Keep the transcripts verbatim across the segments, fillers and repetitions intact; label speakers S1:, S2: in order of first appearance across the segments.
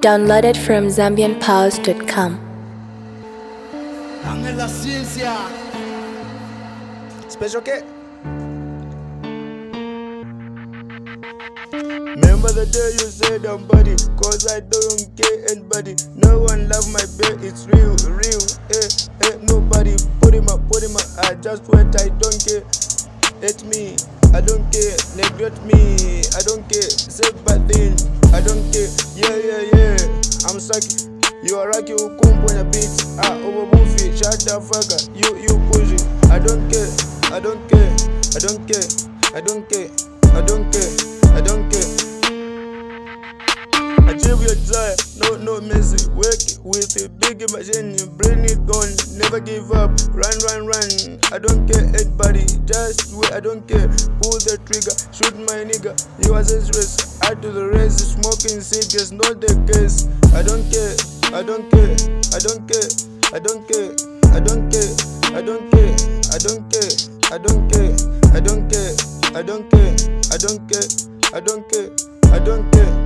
S1: Downloaded from zambian pause dot com.
S2: Angela Ciencia Special K. Remember the day you said I'm body, cause I don't care anybody. No one love my babe, it's real, real. Eh, eh, nobody put him up, put him up. I just wait, I don't care. Hate me, I don't care. Neglect me, I don't care. Say bad thing, I don't care. Yeah, yeah, yeah. I'm sucky. You are rocky, you come on a beat. Ah, over buffy, shut the fuck up. You, you push it. I don't care, I don't care, I don't care, I don't care, I don't care, I don't care. Achieve your desire, no, no messy. Work with a big machine, you bring it on. Never give up, run, run, run. I don't care anybody, just wait, I don't care. Pull the trigger, shoot my nigga. You are stress, add to the race. Smoking cigarettes, not the case. I don't care, I don't care, I don't care, I don't care, I don't care, I don't care, I don't care, I don't care, I don't care, I don't care, I don't care, I don't care, I don't care.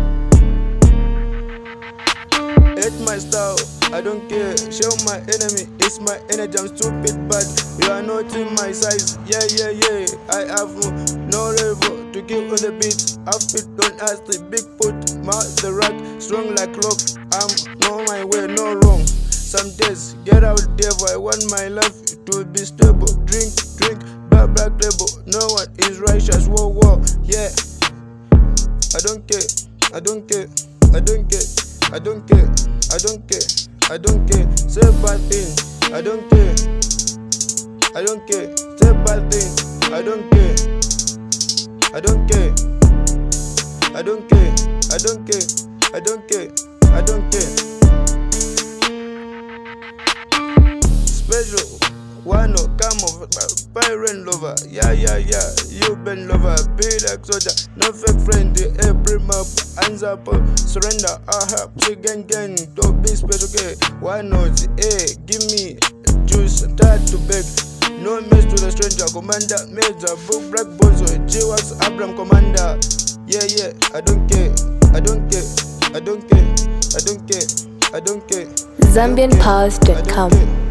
S2: Hate my style, I don't care. Show my enemy, it's my energy. I'm stupid, but you are not in my size. Yeah, yeah, yeah. I have no level to give on the beat. I fit don't ask the big put. Mouth the rock, strong like rock. I'm no my way, no wrong. Some days, get out devil. I want my life to be stable. Drink, drink, black, black label. No one is righteous. Whoa, whoa, yeah. I don't care, I don't care, I don't care. I don't care, I don't care, I don't care. Say bad thing, I don't care, I don't care. Say bad thing, I don't care, I don't care, I don't care, I don't care, I don't care, I don't care. Special, one no come over, pirate lover, yeah, yeah, yeah. You been lover, be like soldier, no fake friend. The every map, hands up, surrender. I have to gang gang, don't be special. Okay, why not? Hey, give me juice, start to beg. No mess to the stranger, commander, major, book black bozo, G-Wax, Abram, commander. Yeah, yeah, I don't care, I don't care, I don't care, I don't care, I don't care.
S1: zambian pause dot com.